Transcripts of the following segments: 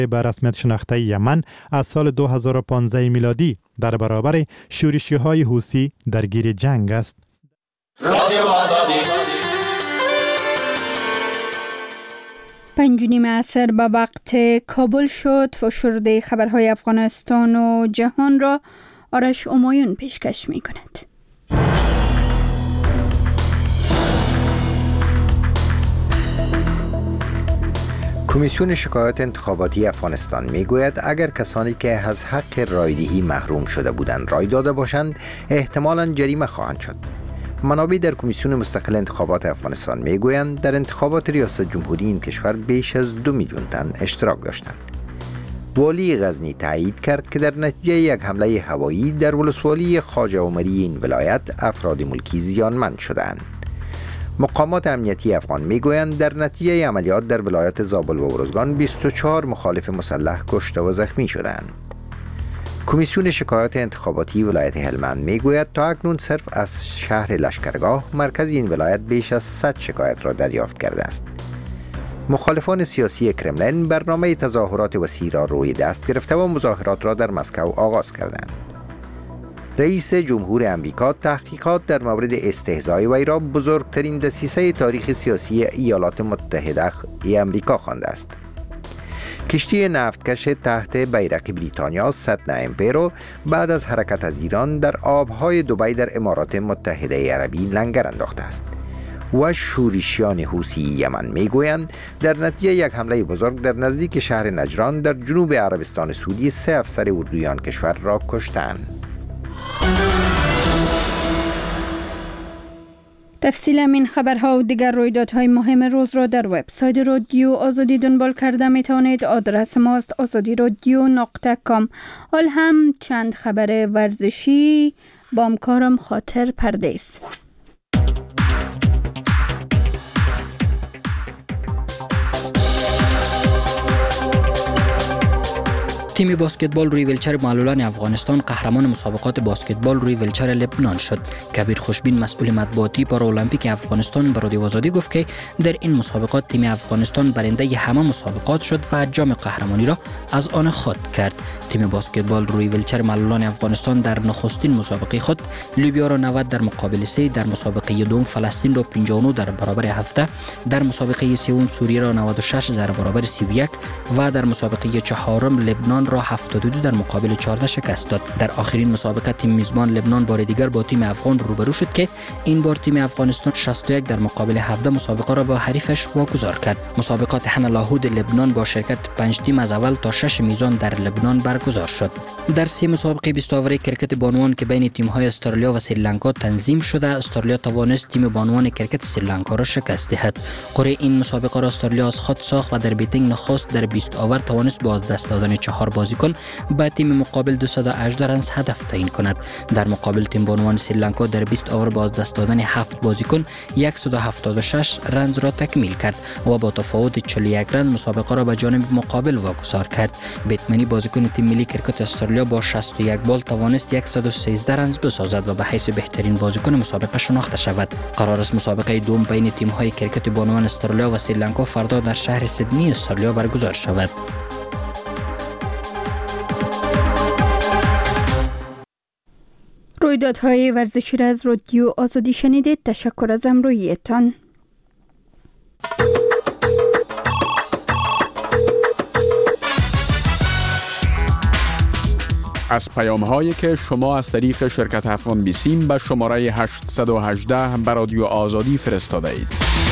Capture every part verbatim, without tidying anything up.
به رسمیت شناخته یمن از سال دو هزار و پانزده میلادی در برابر شورشی‌های حوثی درگیر جنگ است. پنج و نیم عصر به وقت کابل شد. فشرده خبرهای افغانستان و جهان را آرش امایون پیشکش می کند. کمیسیون شکایات انتخاباتی افغانستان می گوید اگر کسانی که از حق رایدهی محروم شده بودند رای داده باشند احتمالاً جریمه خواهند شد. منابع در کمیسیون مستقل انتخابات افغانستان می گویند در انتخابات ریاست جمهوری این کشور بیش از دو میلیون تن اشتراک داشتند. والی غزنی تایید کرد که در نتیجه یک حمله هوایی در ولسوالی خواجه عمری این ولایت افراد ملکی زیانمند شدند. مقامات امنیتی افغان میگویند در نتیجه عملیات در ولایت زابل و ارزگان بیست و چهار مخالف مسلح کشته و زخمی شدند. کمیسیون شکایات انتخاباتی ولایت هلمند میگوید تا اکنون صرف از شهر لشکرگاه مرکز این ولایت بیش از صد شکایت را دریافت کرده است. مخالفان سیاسی کرملین برنامه تظاهرات وسیع را روی دست گرفته و مظاهرات را در مسکو آغاز کردند. رئیس جمهور امریکا تحقیقات در مورد استهزای وی را بزرگترین دسیسه تاریخ سیاسی ایالات متحده ای امریکا خوانده است. کشتی نفتکش تحت بیرق بریتانیا ستنا امپیرو بعد از حرکت از ایران در آبهای دبی در امارات متحده عربی لنگر انداخته است. و شورشیان حوثی یمن میگویند در نتیجه یک حمله بزرگ در نزدیک شهر نجران در جنوب عربستان سعودی سه افسر اردویان کشور را کشتند. تفصیل این خبرها و دیگر رویدادهای مهم روز را در وبسایت رادیو آزادی دنبال کرده می توانید. آدرس ماست آزادی رادیو نقطه کام. حال هم چند خبر ورزشی با همکارم خاطر پردیس. تیم باسکتبال روی ویلچر معلولان افغانستان قهرمان مسابقات باسکتبال روی ویلچر لبنان شد. کبیر خوشبین مسئول مطبوعاتی پارالمپیک افغانستان به رادیو آزادی گفت که در این مسابقات تیم افغانستان برنده همه مسابقات شد و جام قهرمانی را از آن خود کرد. تیم باسکتبال روی ویلچر معلولان افغانستان در نخستین مسابقه خود لیبیا را نود در مقابل سه، در مسابقه دوم فلسطین را پنجاه و نه در برابر هفت، در مسابقه سوم سوریه را نود و شش در برابر سی و یک و در مسابقه چهارم لبنان را هفتاد و دو در مقابل چهارده شکست داد. در آخرین مسابقه تیم میزبان لبنان بار دیگر با تیم افغان روبرو شد که این بار تیم افغانستان شصت و یک در مقابل هفده مسابقه را با حریفش واگذار کرد. مسابقات حنلاهود لبنان با شرکت پنج تیم از اول تا شش میزان در لبنان برگزار شد. در سه مسابقه بیست اوور کرکت بانوان که بین تیم‌های استرالیا و سریلانکا تنظیم شده، استرالیا توانست تیم بانوان کرکت سریلانکا را شکست دهد. قرعه این مسابقه را استرالیا از خود ساخت و در بیتینگ نخست در بیست اوور توانست با از دست دادن چهار بازیکن به تیم مقابل دویست و هجده رنز هدف تعیین کند. در مقابل تیم بانوان سریلانکا در بیست اوور با از دست دادن هفت بازیکن صد و هفتاد و شش رنز را تکمیل کرد و با تفاوت چهل و یک رنز مسابقه را به جانب مقابل واگذار کرد. بیتمنی بازیکن تیم ملی کرکت استرالیا با شصت و یک بال توانست صد و سیزده رنز بسازد و به حیث بهترین بازیکن مسابقه شناخته شود. قرار است مسابقه دوم بین تیم‌های کرکت بانوان استرالیا و سریلانکا فردا در شهر سیدنی استرالیا برگزار شود. رویدادهای ورزشی را از رادیو آزادی شنیدید. تشکر از همراهیتان. از پیام‌هایی که شما از طریق شرکت افغان بیسیم به شماره هشتصد و هجده به رادیو آزادی فرستاده اید.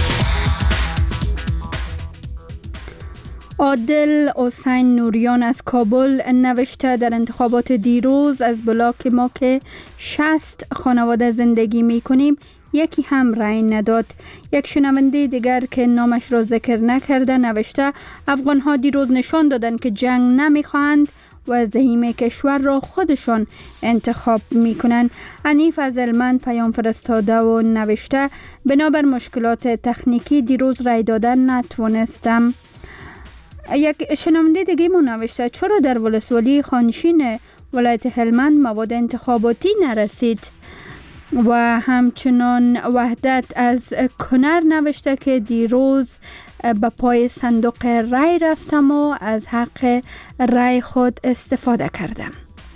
عادل حسین نوریان از کابل نوشته در انتخابات دیروز از بلاک ما که شصت خانواده زندگی می کنیم یکی هم رأی نداد. یک شنونده دیگر که نامش را ذکر نکرده نوشته افغان ها دیروز نشان دادند که جنگ نمی خواهند و زعیم کشور را خودشان انتخاب می کنند. حنیف از هلمند پیام فرستاده و نوشته بنابر مشکلات تکنیکی دیروز رأی دادن نتوانستم. یک شنونده دیگه ما نوشته چرا در ولسوالی خانشین ولایت هلمند مواد انتخاباتی نرسید؟ و همچنان وحدت از کنر نوشته که دیروز به پای صندوق رای رفتم و از حق رای خود استفاده کردم.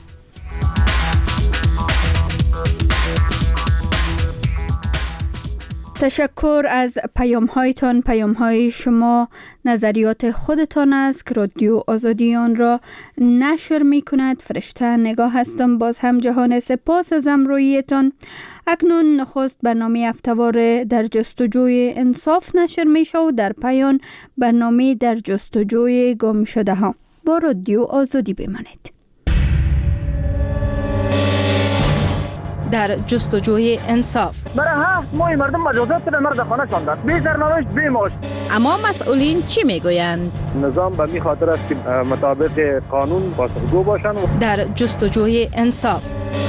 تشکر از پیام هایتان. پیام های شما نظریات خودتان است که رادیو آزادی آن را نشر می کند. فرشته نگاه هستم. باز هم جهان سپاس از همراهیتان. اکنون نخست برنامه هفته‌وار در جستجوی انصاف نشر می شود و در پایان برنامه در جستجوی گم شده ها. با رادیو آزادی بمانید. در جستجوی انصاف. برای هفت ماه مردم مجازات در مرد خانه شاندن. بی سرنوشت بی معاش. اما مسئولین چی میگویند؟ نظام به می خاطر است که مطابق قانون پاسخگو باشند. در جستجوی انصاف.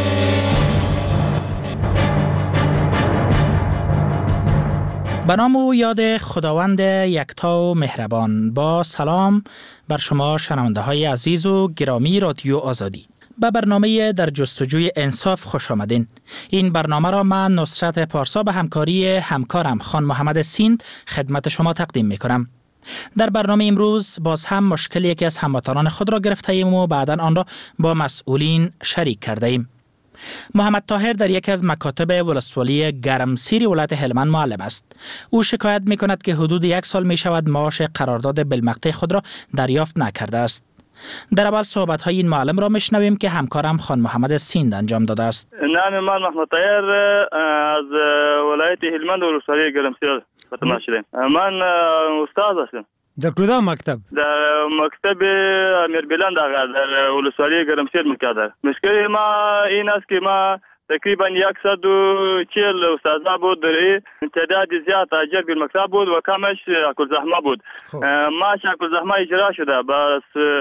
به نام و یاد خداوند یکتا و مهربان. با سلام بر شما شنونده های عزیز و گرامی رادیو آزادی. به برنامه در جستجوی انصاف خوش آمدین. این برنامه را من نصرت پارسا به همکاری همکارم خان محمد سیند خدمت شما تقدیم می کنم. در برنامه امروز باز هم مشکل یکی از هموطنان خود را گرفته ایم و بعداً آن را با مسئولین شریک کرده ایم. محمد طاهر در یکی از مکاتب ولسوالی گرمسیر ولایت هلمند معلم است. او شکایت می کند که حدود یک سال می شود معاش قرارداد بالمقطع خود را دریافت نکرده است. در اول صحبت های این معلم را میشنویم که همکارم خان محمد سیند انجام داده است. نام من محمد طاهر از ولایت هلمند ولسوالی گرمسیر فتما شدم. من استاد هستم. در کدام مکتب؟ در مکتب امیر بلند در ولسوالی گرمسیر میکردم. مشکل ما این است که ما تقریبا صد و چهل استاد بود، در تعداد زیاد اجر بالمکتب بود و کمش اکل زحمه بود. ما اکل زحمه اجرا شده، بس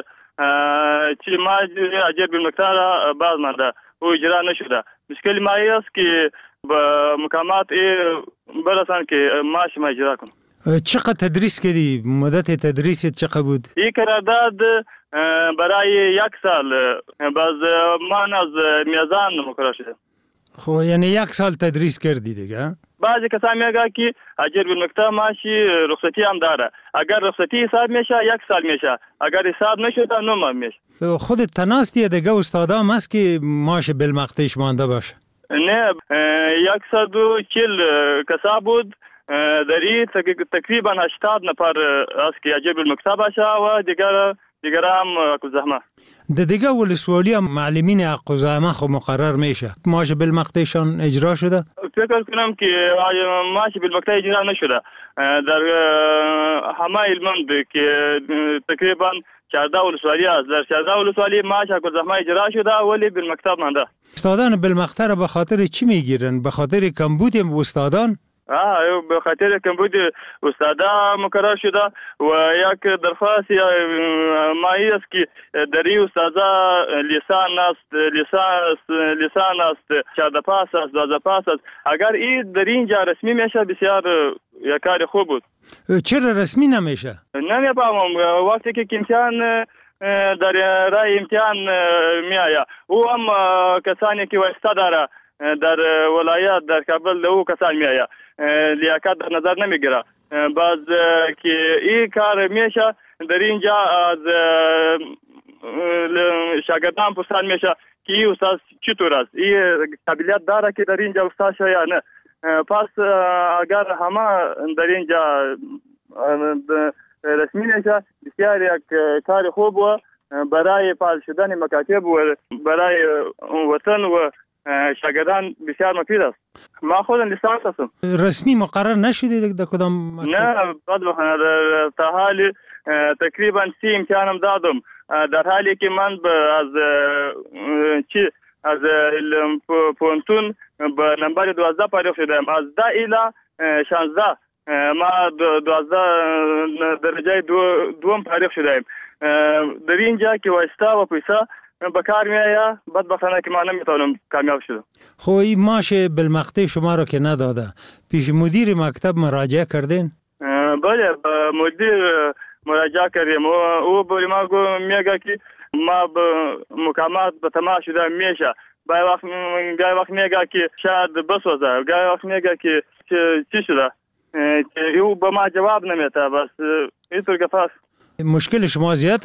چی ما اجر بالمکتب را باز مانده و اجرا نشده. مشکل ما است که با مقامات برسان که ماش ما اجرا کنم. چقدر تدریس کردی؟ مدت تدریست چقدر بود؟ این قرارداد برای یک سال، باز من از میزان مقرر شده. خب یعنی یک سال تدریس کردی دیگه؟ بعضی کسا میگه که اجر بالمکتب ماشی رخصتی هم داره. اگر رخصتی حساب میشه یک سال میشه، اگر حساب نشده نه ماه میشه. خودت تناستی دیگه استادا هم هست که ماش بالمقطعش مانده باشه؟ نه، صد و چهل کسا بود. در این تقریبا هشتاد نفر است که اجر بالمکتب باشه و دیگر دیگر هم اکو زحمه. ده دیگه ولسوالی هم معلمین اکو زحمه خب مقرر میشه. ماش بالمقطعشان اجرا شده؟ فکر کنم که ماش بالمقطع اجرا نشده. در همه هلمند که تقریبا چهارده ولسوالی است، در چهارده ولسوالی ماش اکو زحمه اجرا شده ولی بالمکتب مانده. استادان بالمقطع را به خاطر چی میگیرن؟ به خاطر کمبود استادان؟ آه به خاطر کمبود استادا مقرر شده و یک درخواست ما است که در این استادا لیسان است، لیسان لیسان است، چهارده پاس است، دوازده پاس است. اگر این در اینجا رسمی میشه بسیار یک کار خوب بود. چرا رسمی نمیشه؟ نمیفهمم. وقتی که امتحان در رای امتحان میآید او هم کسانی که واسطه داره در ولایت در کابل دو کسان میآید لیاقت در نظر نمیگیره. باز که این کار میشه در اینجا از شاگردان پرسان میشه که این استاد چطور است، این قابلیت داره که در اینجا استاد شه یا نه. پس اگر همه در اینجا رسمی نشه بسیار یک کار خوب و برای فعال شدن مکاتب و برای وطن و شاگردان بسیار مفید است. ما خودم لیسانس هستم. رسمی مقرر نشده در کدام مکتب؟ نه، بعد در تا حالی تقریبا سی امتحانم دادم، در حالی که من از چی از پونتون به نمبر دوازده پایدار شدم. از ده الی شانزده ما دوازده درجه دو دوم پایدار شدم. در اینجا که واسطه و پیسه بکار میآید، بدبختانه که ما نمیتونم کامیاب شدم. خب این معاش بالمقطع شما رو که نداده، پیش مدیر مکتب مراجعه کردین؟ بله، مدیر مراجعه کردیم. او به ما میگه که ما به مقامات به تمام شده میشه. گاهی وقت گاهی وقت میگه که شاید بسوزه، گاهی وقت میگه که چی شده. که او به ما جواب نمیده. بس اینطور که پس مشکل شما زیاد